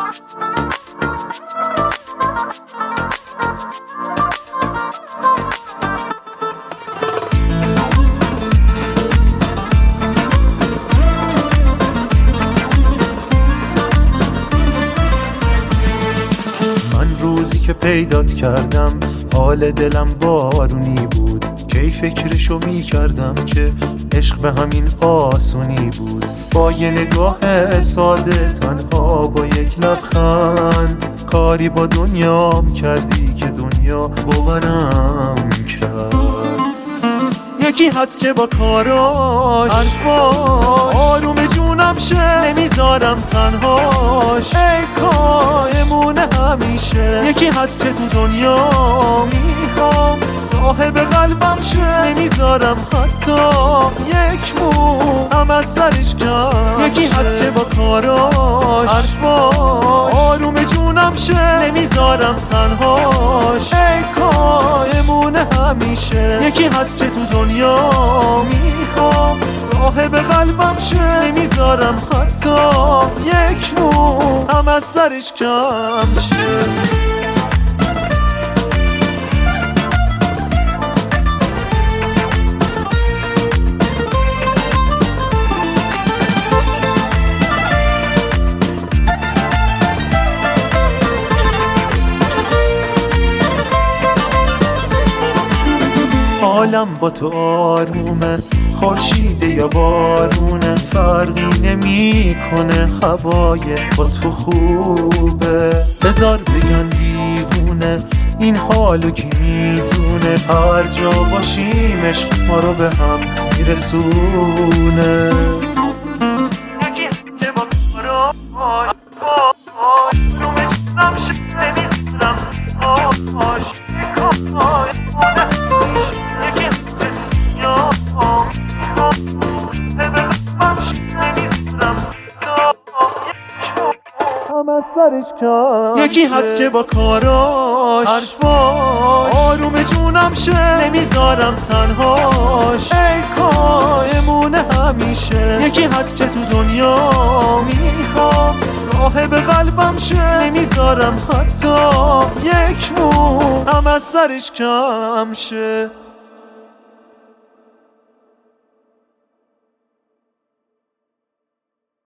روزی که پیدات کردم حال دلم بارونی بود، کی فکرشو می کردم که عشق به همین آسونی بود. با یه نگاه ساده تنها با یک لبخند کاری با دنیام کردی که دنیا باورم کرد. یکی هست که با کاراش حرفاش آروم جونم شه، نمیذارم تنهاش ای کایمونه همیشه. یکی هست که تو دنیا میخوام صاحب قلبم شه، نمیذارم حتی یک مو هم از سرش کم. یکی هست که با کاراش حرفاش آروم جونم شه، نمیذارم تنهاش ای کایمونه همیشه. یکی هست که تو دنیا میخوام صاحب قلبم شه، نمیذارم حتی یک مو هم از سرش کم شه. حالم با تو آرومه، خورشیده یا بارونه فرقی نمیکنه، هوای با تو خوبه. بذار بگن دیوونه این حالو کی میدونه، هر جا باشیم عشق ما رو به هم میرسونه. یکی هست که با کاراش حرفاش آروم جونم شه، نمیذارم تنهاش ای کایمونه همیشه. یکی هست که تو دنیا میخوام صاحب قلبم شه، نمیذارم حتی یک مو هم از سرش کم شه.